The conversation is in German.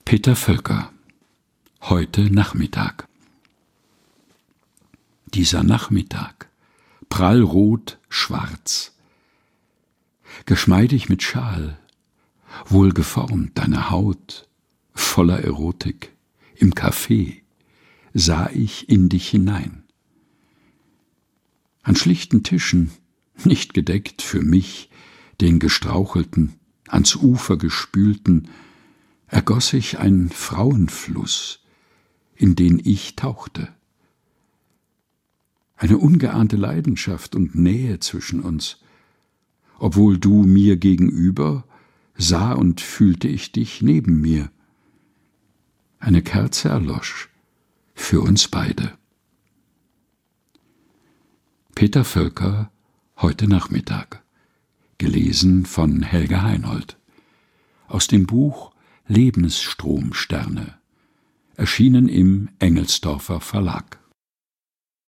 Peter Völker. Heute Nachmittag. Dieser Nachmittag, prallrot, schwarz, geschmeidig mit Schal, wohlgeformt deine Haut, voller Erotik, im Café sah ich in dich hinein. An schlichten Tischen, nicht gedeckt für mich, den Gestrauchelten, ans Ufer gespülten, ergoss sich ein Frauenfluss, in den ich tauchte. Eine ungeahnte Leidenschaft und Nähe zwischen uns. Obwohl du mir gegenüber, sah und fühlte ich dich neben mir. Eine Kerze erlosch, für uns beide. Peter Völker, heute Nachmittag. Gelesen von Helga Heinold. Aus dem Buch Lebensstromsterne, erschienen im Engelsdorfer Verlag.